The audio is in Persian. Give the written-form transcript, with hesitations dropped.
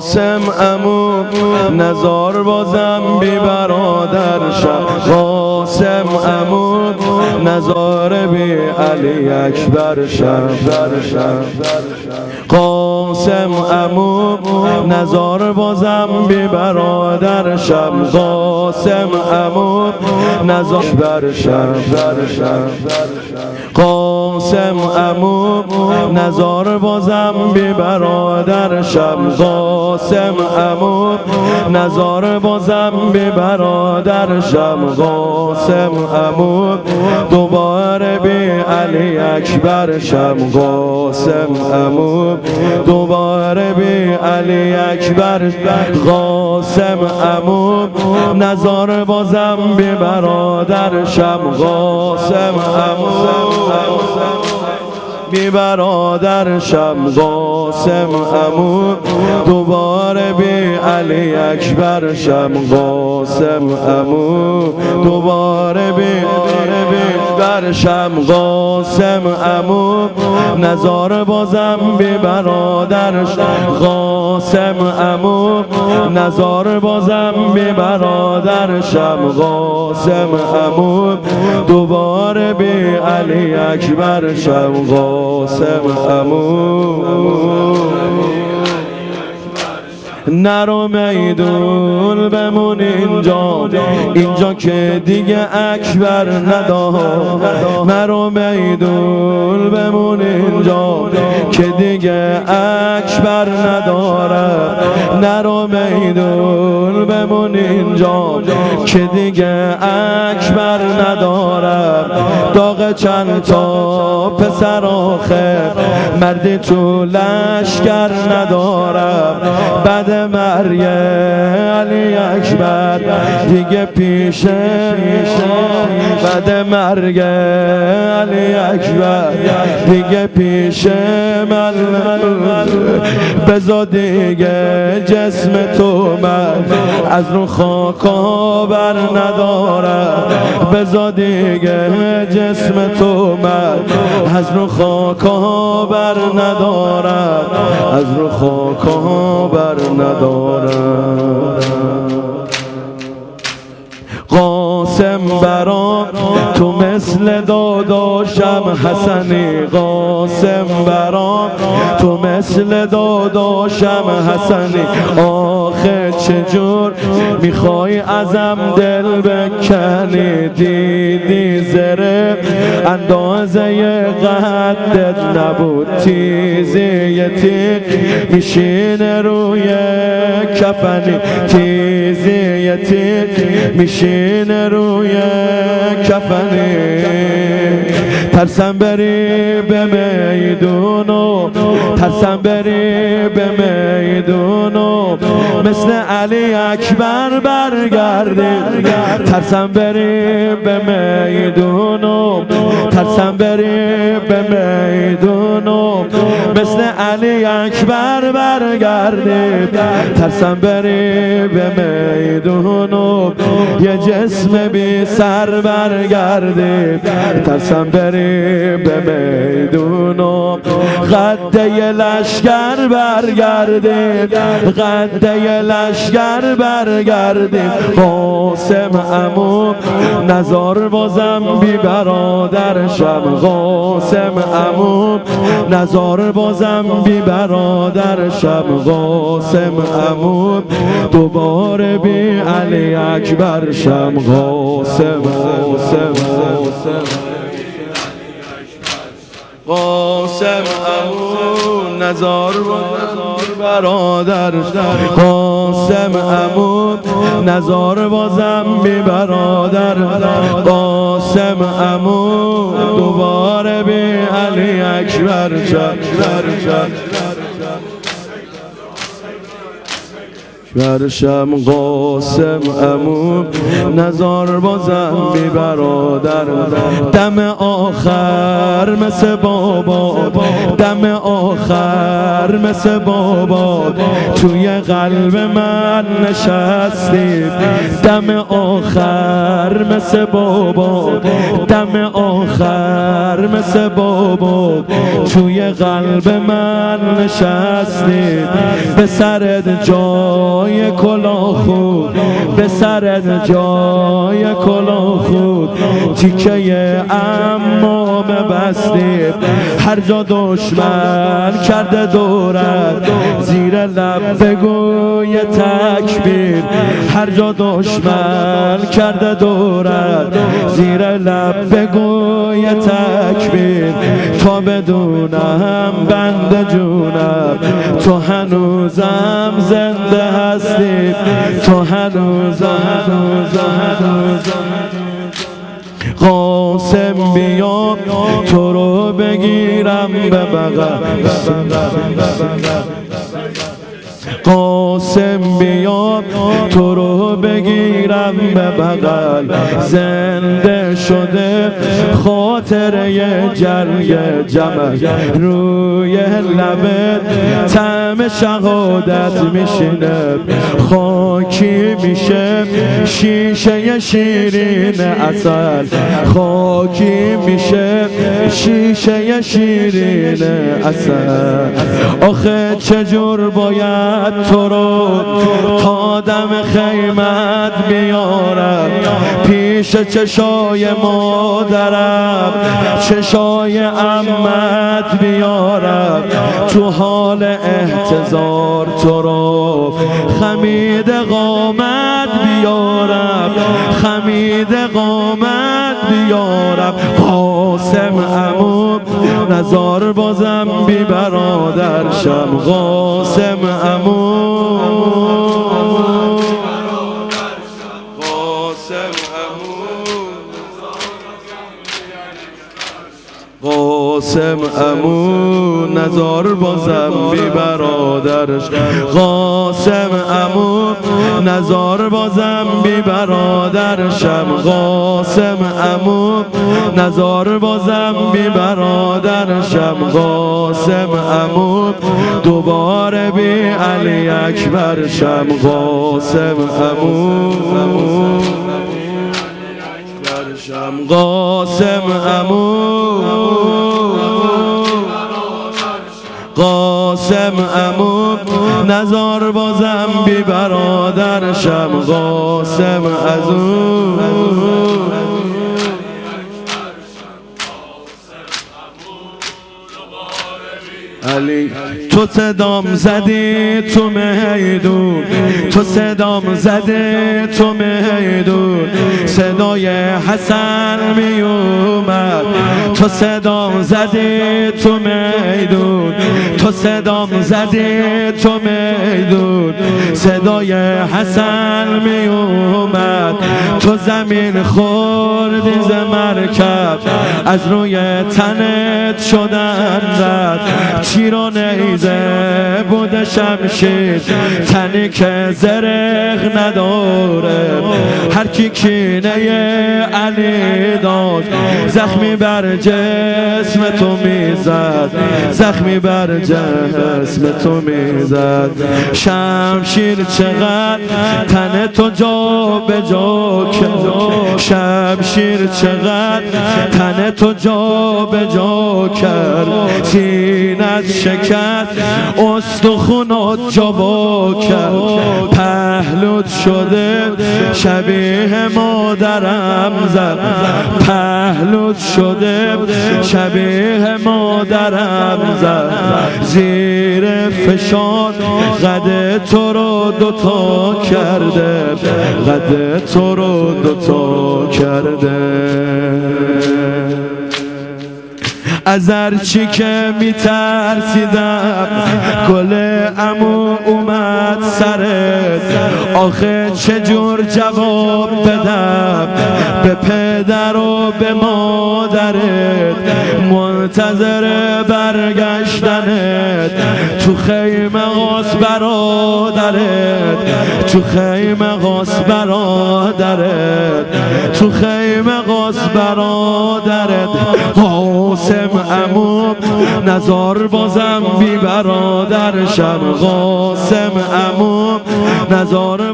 قاسم عمو نزار بازم بی برادرشم، قاسم عمو نزار بی علی اکبرشم. قاسم عمو نزار بازم بی برادرشم، قاسم عمو نزار برشم. قاسم عمو نزار بازم بی برادرشم، قاسم عمو نزار بازم بی برادرشم، قاسم عمو دوباره بی علی اکبرشم، قاسم عمو دوباره بی علی اکبر. قاسم عمو نزار بازم بی برادرشم، قاسم عمو بی برادرشم، قاسم عمو دوباره بی علی اکبرشم، قاسم عمو دوباره بی برشم، قاسم عمو نزار بازم بی برادرشم، قاسم عمو نزار بازم بی برادرشم، قاسم عمو دوباره بی علی اکبرشم، قاسم عمو. نرو میدون بمون اینجا که دیگه اکبر نداره، نرو میدون بمون اینجا که دیگه اکبر نداره، نرو میدون بمون اینجا که دیگه اکبر نداره. داغ چند تا پسر آخه مردی تو لشکر نداره، بعد مرگ علی اکبر دیگه پیشه، بعد مرگ علی اکبر دیگه پیشه من، بزا دیگه جسم تو من از رو خاکا بر نداره، بزا دیگه جسم تو من از رو خاکا بر نداره، از رو خاکا بر نداره. قاسم برام تو مثل داداشم حسنی، قاسم برام تو مثل داداشم حسنی، آخه چجور میخوای ازم دل بکنی؟ دیدی زره اندازه قدت نبود، تیزی تیغ میشینه روی کفنی، تیزی تیغ میشینه روی کفنی. ترسم بری به میدونو، ترسم بری به میدونو مثل علی اکبر برگردی، ترسم بری به میدونو، ترسم بری به میدونو مثل علی اکبر برگردی، ترسم بری به میدونو یه جسم بی سر برگردی، ترسم بری به میدونو قده لشکر برگردی، قده لشکر برگردی. قاسم عمو نزار بازم بی برادرشم، قاسم عمو نزار بازم بی برادرشم، قاسم عمو دوباره بی علی اکبرشم، قاسم قاسم عمو نزار برادر، قاسم عمو نزار بازم بی برادر، قاسم عمو دوباره بی علی اکبر. برشم قاسم عمو نزار بازم بی برادر دم آخر مثل بابا دم آخر مثل بابا توی قلب من نشستی دم آخر مثل بابا دم آخر مثل بابا توی قلب من نشستی به سرت جای کلاه خود به سرت جای کلاه خود تیکه امام بستی هر جا دشمن کرده دورت زیر لب بگوی تکبیر هر جا دشمن کرده دورت زیر لب بگوی تکبیر تا بدونم بنده جونم تو هنوزم زنده هستی تو هنوزم قاسم بیام تو رو بگیرم به بغل قاسم بیام تو رو بگیرم به بغل زنده شده خاطره جنگ جمل روی لبت طعم شهادت میشینه خاکی میشه شیشه شیرین عسل خاکی میشه شیشه شیرین عسل آخه چجور باید تو رو تا دم خیمت بیارم پیش چشای مادرم چشای عمت بیارم تو حال احتضار تو رو خمید قامت بیارم خمید قامت بیارم قاسم عمو نزار بازم بی برادرشم قاسم عمو قاسم عمو نزار بازم بی برادرش قاسم عمو نزار بازم بی برادرشم قاسم عمو نزار بازم بی برادرشم قاسم عمو دوباره بی علی اکبرشم قاسم عمو قاسم عمو قاسم عمو نزار بازم بی برادرشم قاسم عزو علی تو صدام زدی تو میدون تو صدام زده تو میدون صدای حسن می اومد تو صدام زدی تو میدون تو صدام زدی تو میدون صدای حسن می اومد تو زمین خوردی ز مرکب از روی تنت شدن زد تیر و نیزه بود شمشیر تنی که زرق نداره هر کی کینه علی داشت زخمی بر جسم تو میزد زخمی بر جسم تو میزد شمشیر چقدر تن تو جا به جا کرد شمشیر چقدر تن تو جا به جا کرد سینت شکست استخونات جا کرد پهلوت شده شبیه مادرم زد پهلوت شده شبیه مادرم زد زیر فشار قد تو رو دوتا کرده قد تو رو دوتا کرده از هرچی که میترسیدم گل عمو اومد سرت آخه چجور جواب بدم به پدر و به مادرت، منتظر برگشتنت تو خیمه غاص برادرت، تو خیمه غاص برادرت، تو خیمه غاص برادرت. قاسم عمو نزار بازم بی برادرشم، قاسم عمو نزار